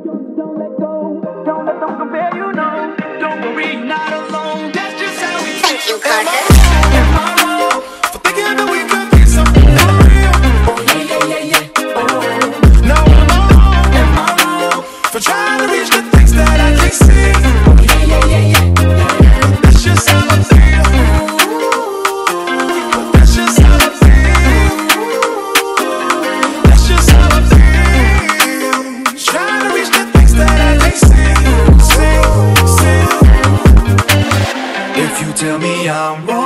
Don't let go, don't let them compare you, no. Don't worry, you're not alone. That's just how we feel. Thank you, Carter. Am I wrong for thinking that we could be something for real? Oh yeah, yeah, yeah, yeah. Oh, no, am I wrong? Am I wrong for trying to reach the things that I can't see? Oh yeah, yeah, yeah, yeah. But that's just how I feel. But that's just how I feel. That's just how I feel. Trying to reach the things that I can't see. If you tell me I'm wrong,